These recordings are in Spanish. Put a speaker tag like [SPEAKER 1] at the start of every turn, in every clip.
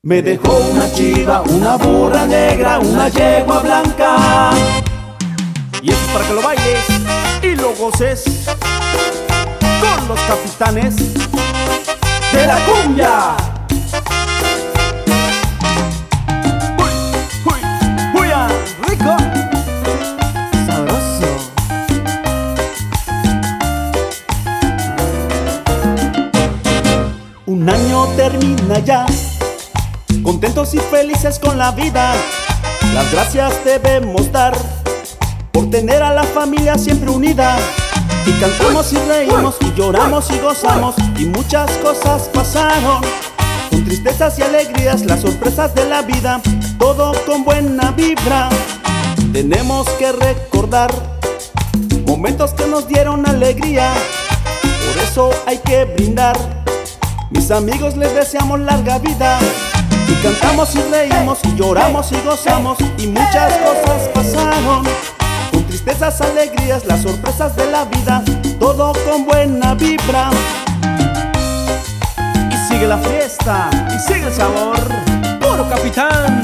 [SPEAKER 1] Me dejó una chiva, una burra negra, una yegua blanca. Y esto es para que lo bailes y lo goces con los capitanes de la cumbia. ¡Uy, uy, uy! ¡Rico! ¡Sabroso! Un año termina ya, contentos y felices con la vida. Las gracias debemos dar por tener a la familia siempre unida. Y cantamos y reímos y lloramos y gozamos, y muchas cosas pasaron, con tristezas y alegrías, las sorpresas de la vida, todo con buena vibra. Tenemos que recordar momentos que nos dieron alegría, por eso hay que brindar. Mis amigos, les deseamos larga vida. Y cantamos y reímos y lloramos y gozamos, y muchas cosas pasaron, con tristezas, alegrías, las sorpresas de la vida, todo con buena vibra. Y sigue la fiesta, y sigue el sabor, puro capitán.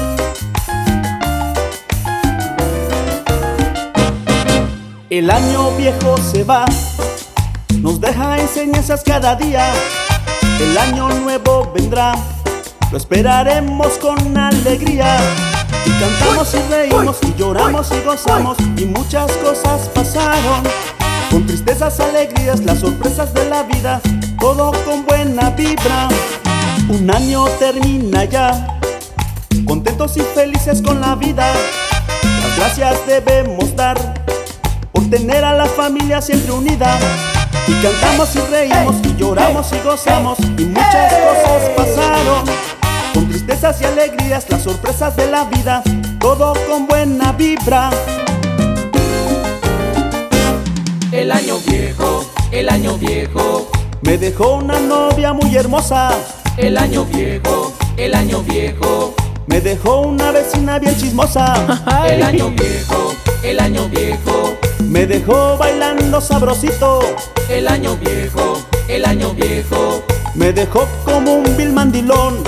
[SPEAKER 1] El año viejo se va, nos deja enseñanzas cada día. El año nuevo vendrá, lo esperaremos con alegría. Y cantamos y reímos y lloramos y gozamos, y muchas cosas pasaron, con tristezas, alegrías, las sorpresas de la vida, todo con buena vibra. Un año termina ya, contentos y felices con la vida. Las gracias debemos dar por tener a la familia siempre unida. Y cantamos y reímos y lloramos y gozamos, y muchas cosas pasaron, con tristezas y alegrías, las sorpresas de la vida, todo con buena vibra.
[SPEAKER 2] El año viejo,
[SPEAKER 1] me dejó una novia muy hermosa.
[SPEAKER 2] el año viejo,
[SPEAKER 1] me dejó una vecina bien chismosa.
[SPEAKER 2] el año viejo,
[SPEAKER 1] me dejó bailando sabrosito.
[SPEAKER 2] el año viejo,
[SPEAKER 1] me dejó como un vil mandilón.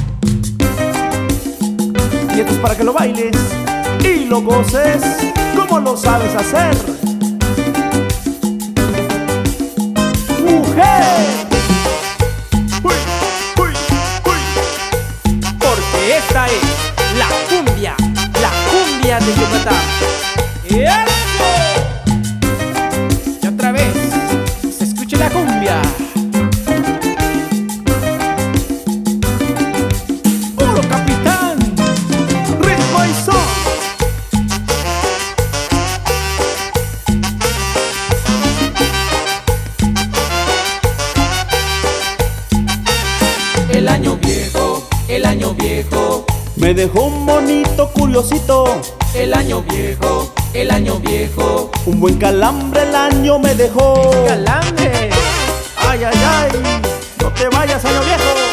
[SPEAKER 1] Y esto es para que lo bailes y lo goces como lo sabes hacer, mujer.
[SPEAKER 3] Uy, uy, uy. Porque esta es la cumbia de Yucatán. ¡Eso! Y otra vez se escucha la cumbia.
[SPEAKER 1] ¡Puro capitán! ¡Ritmo y son!
[SPEAKER 2] el año viejo,
[SPEAKER 1] me dejó un monito curiosito.
[SPEAKER 2] el año viejo,
[SPEAKER 1] Un buen calambre el año me dejó.
[SPEAKER 3] ¡Calambre!
[SPEAKER 1] ¡Ay, ay, ay! ¡No te vayas, año viejo!